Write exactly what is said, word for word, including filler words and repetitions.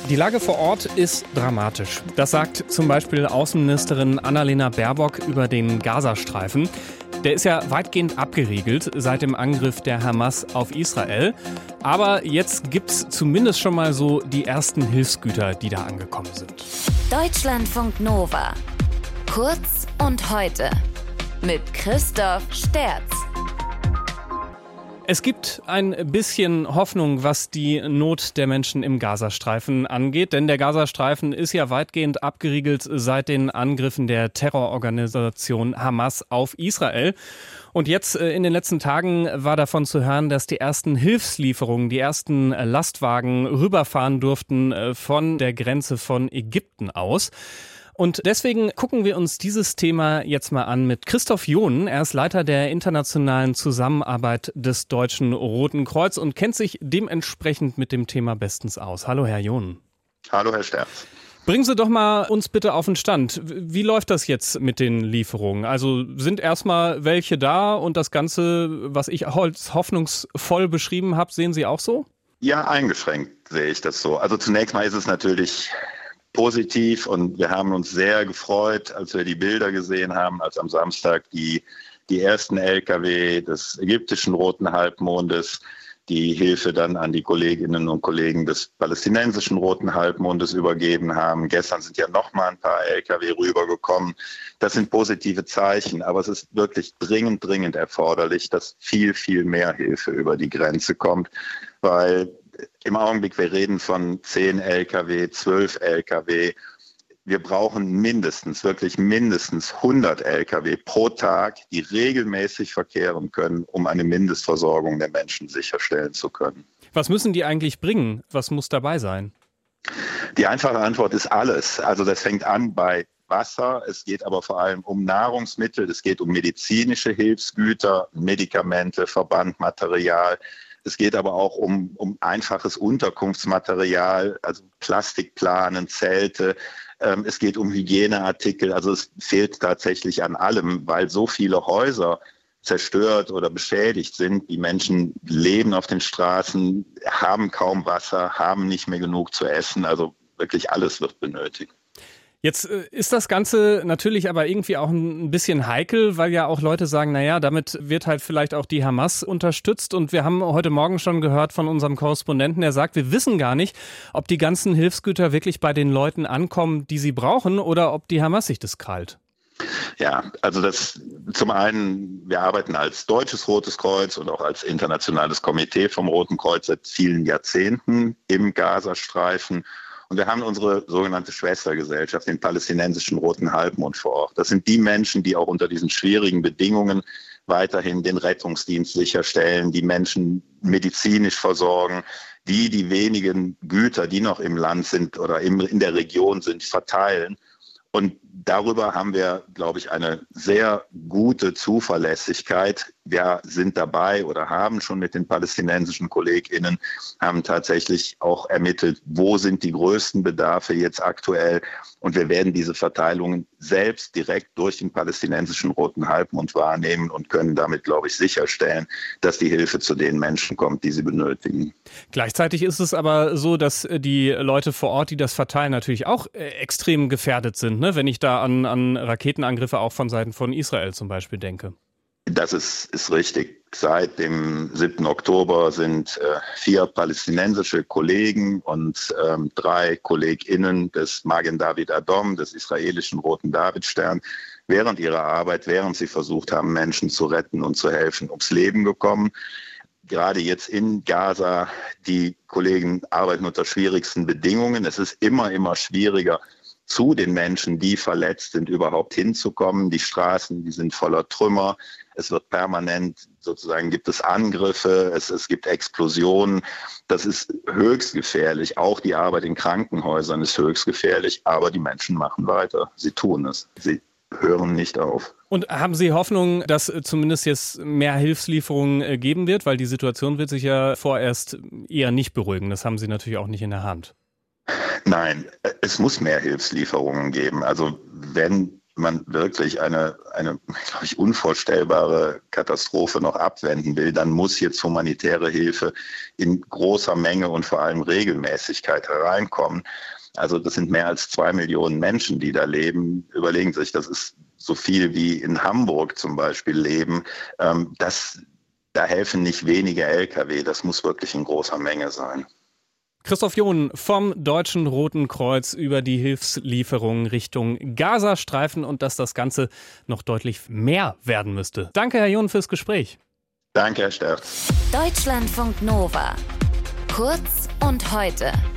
Die Lage vor Ort ist dramatisch. Das sagt zum Beispiel Außenministerin Annalena Baerbock über den Gazastreifen. Der ist ja weitgehend abgeriegelt seit dem Angriff der Hamas auf Israel. Aber jetzt gibt's zumindest schon mal so die ersten Hilfsgüter, die da angekommen sind. Deutschlandfunk Nova. Kurz und heute. Mit Christoph Sterz. Es gibt ein bisschen Hoffnung, was die Not der Menschen im Gazastreifen angeht. Denn der Gazastreifen ist ja weitgehend abgeriegelt seit den Angriffen der Terrororganisation Hamas auf Israel. Und jetzt in den letzten Tagen war davon zu hören, dass die ersten Hilfslieferungen, die ersten Lastwagen rüberfahren durften von der Grenze von Ägypten aus. Und deswegen gucken wir uns dieses Thema jetzt mal an mit Christoph Johnen. Er ist Leiter der internationalen Zusammenarbeit des Deutschen Roten Kreuz und kennt sich dementsprechend mit dem Thema bestens aus. Hallo, Herr Johnen. Hallo, Herr Sterz. Bringen Sie doch mal uns bitte auf den Stand. Wie läuft das jetzt mit den Lieferungen? Also sind erstmal welche da und das Ganze, was ich als hoffnungsvoll beschrieben habe, sehen Sie auch so? Ja, eingeschränkt sehe ich das so. Also zunächst mal ist es natürlich positiv und wir haben uns sehr gefreut, als wir die Bilder gesehen haben, als am Samstag die, die ersten L K W des ägyptischen Roten Halbmondes die Hilfe dann an die Kolleginnen und Kollegen des palästinensischen Roten Halbmondes übergeben haben. Gestern sind ja noch mal ein paar L K W rübergekommen. Das sind positive Zeichen, aber es ist wirklich dringend, dringend erforderlich, dass viel, viel mehr Hilfe über die Grenze kommt, weil im Augenblick, wir reden von zehn L K W, zwölf L K W. Wir brauchen mindestens, wirklich mindestens hundert L K W pro Tag, die regelmäßig verkehren können, um eine Mindestversorgung der Menschen sicherstellen zu können. Was müssen die eigentlich bringen? Was muss dabei sein? Die einfache Antwort ist alles. Also das fängt an bei Wasser, es geht aber vor allem um Nahrungsmittel, es geht um medizinische Hilfsgüter, Medikamente, Verbandmaterial. Es geht aber auch um, um einfaches Unterkunftsmaterial, also Plastikplanen, Zelte. Ähm, es geht um Hygieneartikel. Also es fehlt tatsächlich an allem, weil so viele Häuser zerstört oder beschädigt sind. Die Menschen leben auf den Straßen, haben kaum Wasser, haben nicht mehr genug zu essen. Also wirklich alles wird benötigt. Jetzt ist das Ganze natürlich aber irgendwie auch ein bisschen heikel, weil ja auch Leute sagen, naja, damit wird halt vielleicht auch die Hamas unterstützt. Und wir haben heute Morgen schon gehört von unserem Korrespondenten, der sagt, wir wissen gar nicht, ob die ganzen Hilfsgüter wirklich bei den Leuten ankommen, die sie brauchen, oder ob die Hamas sich das krallt. Ja, also das zum einen, wir arbeiten als Deutsches Rotes Kreuz und auch als internationales Komitee vom Roten Kreuz seit vielen Jahrzehnten im Gazastreifen. Und wir haben unsere sogenannte Schwestergesellschaft, den palästinensischen Roten Halbmond vor Ort. Das sind die Menschen, die auch unter diesen schwierigen Bedingungen weiterhin den Rettungsdienst sicherstellen, die Menschen medizinisch versorgen, die die wenigen Güter, die noch im Land sind oder in der Region sind, verteilen. Und darüber haben wir, glaube ich, eine sehr gute Zuverlässigkeit. Wir sind dabei oder haben schon mit den palästinensischen KollegInnen, haben tatsächlich auch ermittelt, wo sind die größten Bedarfe jetzt aktuell. Und wir werden diese Verteilungen selbst direkt durch den palästinensischen Roten Halbmond wahrnehmen und können damit, glaube ich, sicherstellen, dass die Hilfe zu den Menschen kommt, die sie benötigen. Gleichzeitig ist es aber so, dass die Leute vor Ort, die das verteilen, natürlich auch extrem gefährdet sind, ne? Wenn ich da an, an Raketenangriffe auch von Seiten von Israel zum Beispiel denke. Das ist, ist richtig. Seit dem siebten Oktober sind äh, vier palästinensische Kollegen und ähm, drei KollegInnen des Magen David Adom, des israelischen Roten Davidstern, während ihrer Arbeit, während sie versucht haben, Menschen zu retten und zu helfen, ums Leben gekommen. Gerade jetzt in Gaza, die Kollegen arbeiten unter schwierigsten Bedingungen. Es ist immer, immer schwieriger, zu den Menschen, die verletzt sind, überhaupt hinzukommen. Die Straßen, die sind voller Trümmer. Es wird permanent, sozusagen gibt es Angriffe, es, es gibt Explosionen. Das ist höchst gefährlich. Auch die Arbeit in Krankenhäusern ist höchst gefährlich. Aber die Menschen machen weiter. Sie tun es. Sie hören nicht auf. Und haben Sie Hoffnung, dass zumindest jetzt mehr Hilfslieferungen geben wird? Weil die Situation wird sich ja vorerst eher nicht beruhigen. Das haben Sie natürlich auch nicht in der Hand. Nein, es muss mehr Hilfslieferungen geben. Also wenn man wirklich eine, eine, glaube ich, unvorstellbare Katastrophe noch abwenden will, dann muss jetzt humanitäre Hilfe in großer Menge und vor allem Regelmäßigkeit hereinkommen. Also das sind mehr als zwei Millionen Menschen, die da leben. Überlegen Sie sich, das ist so viel wie in Hamburg zum Beispiel leben. Ähm, das, da helfen nicht wenige L K W, das muss wirklich in großer Menge sein. Christoph John vom Deutschen Roten Kreuz über die Hilfslieferungen Richtung Gazastreifen und dass das Ganze noch deutlich mehr werden müsste. Danke, Herr John, fürs Gespräch. Danke, Herr Sterz. Deutschlandfunk Nova. Kurz und heute.